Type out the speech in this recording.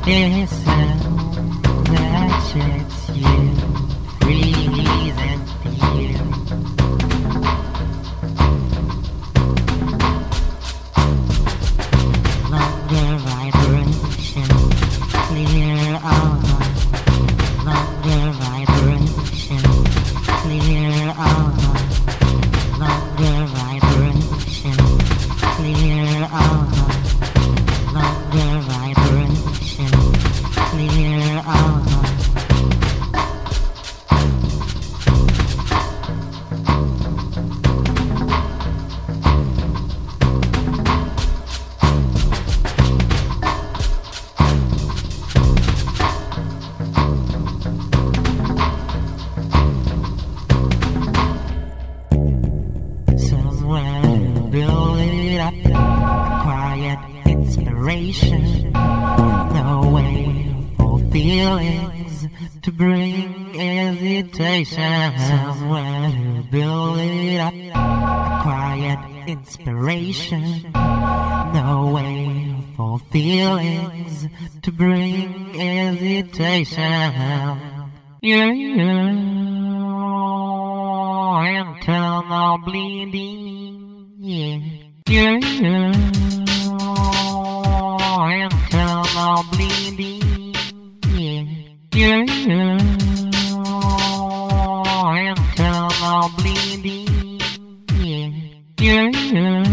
Listen, that shit's you, freeze and feel. Longer vibration, clear our mind. Longer vibration, clear our mind. Longer vibration, clear our mind. Longer vibration, clear our mind. Somewhere build it up, quiet inspiration. No way for feelings to bring hesitation. Somewhere to build it up, quiet inspiration. No way for feelings to bring hesitation. Yeah. Internal bleeding, yeah. Internal bleeding, yeah. Internal bleeding, yeah.